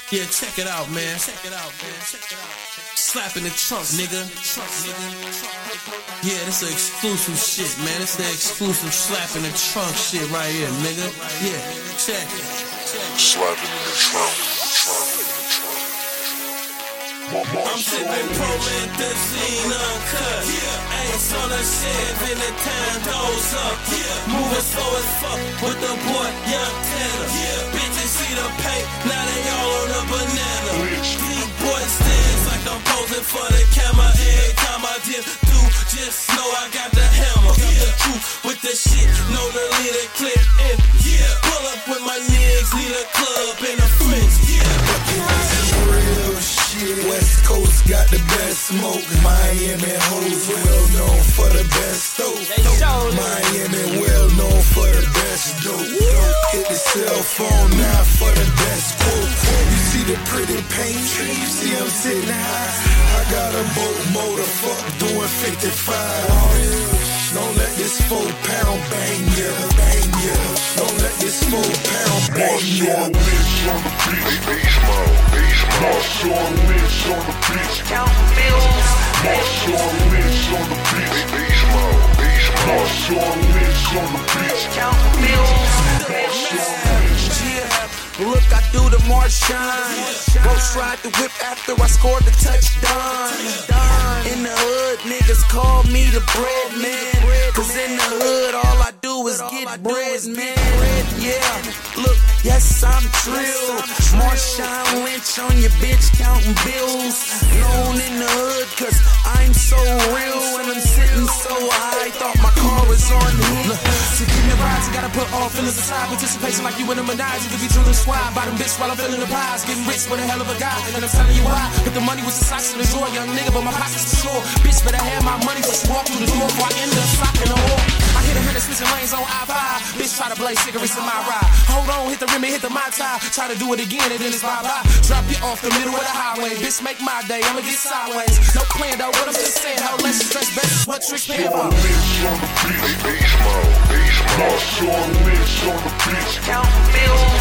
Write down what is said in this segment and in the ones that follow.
Yeah, check it out, man. Check it out, man. Slap in the trunk, nigga. Yeah, this is exclusive shit, man. This is exclusive slap in the trunk shit right here, nigga. Yeah, check it. Slapping in the trunk. I'm sipping Pro-Man, the scene uncut. Ace on the shit, in the time goes up. Moving slow as fuck with the boy Young Tanner. Bitches see the paint, now they all on the banana. These boys stands like I'm posing for the camera. Every time I do, just know I got the hammer. The truth with the shit, know the leader clip in. Pull up with my niggas, lead a club in a French. Real shit. West Coast got the best smoke. Miami hoes well known for the best dope. Miami well known for the best dope. Hit the cell phone now for the best quote. You see the pretty paint, you see I'm sitting high. I got a boat motor, fuck doing 55. Don't let this 4-pound bang ya, bang ya. Don't let this 4-pound bang ya. Count bills. Count bills. Look, I do the Marshawn. Ghost ride the whip after I scored the touchdown. In the hood, niggas call me the bread man. Cause in the hood, all I do is get bread, man. Yeah, look, yes, I'm trill. Marshawn Lynch on your bitch counting bills. Known in the hood, cause I'm so real. When I'm sitting so high, thought my car was on me. So give me a ride, you gotta put all feelings aside. Participation like you in a menage, you could be drooling swine. By them bitch while I'm feeling the pies. Getting rich with a hell of a guy, and I'm telling you why. But the money was the socks in the drawer, young nigga, but my pockets for sure. Bitch better have my money before she walk through the door, before I end up socking the whore. I hit a hundred switching lanes on I-5. Bitch try to blaze cigarettes in my ride. Hold on, hit the rim and hit the my tie. Try to do it again and then it's bye-bye. Drop you off the middle of the highway. Bitch make my day, I'ma get sideways. No plan though, but I'm just saying how less stress best is what tricks pay for. Count bills.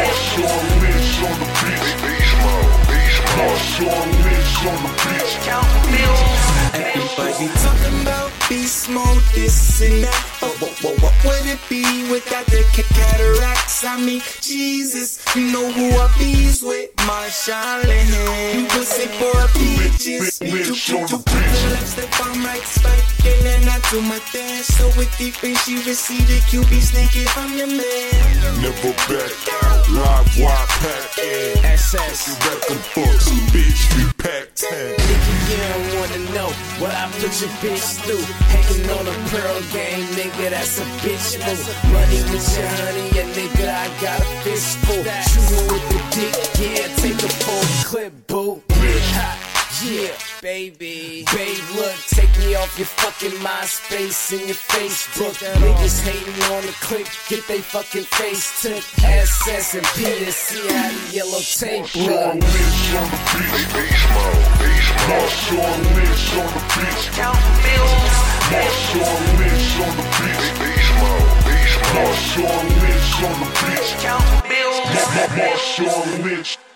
Count bills. Everybody talking about beast mode, this and that. What would it be without the cataracts? I mean, Jesus, you know who I bees with, Marshawn Lynch. You can say for peaches. You put the left step, I'm right spike, and then I do my dance. So with deep and she receive the QB snake if I'm your man. Never back out, live wire pack in. SS. Record books, bitch, we pack 10. Nigga, you don't wanna know what I put your bitch through. Hanging on a pearl game, nigga, that's a bitch move. Money with your honey, yeah, nigga, I got a fistful. Shooting with the dick, yeah, take a full clip, boo. Ha, yeah, baby. Babe, look, take me off your fucking MySpace and your Facebook. Niggas hating on the click, get they fucking face took. SS and PSC how the yellow tape look. Count bills. Count bills.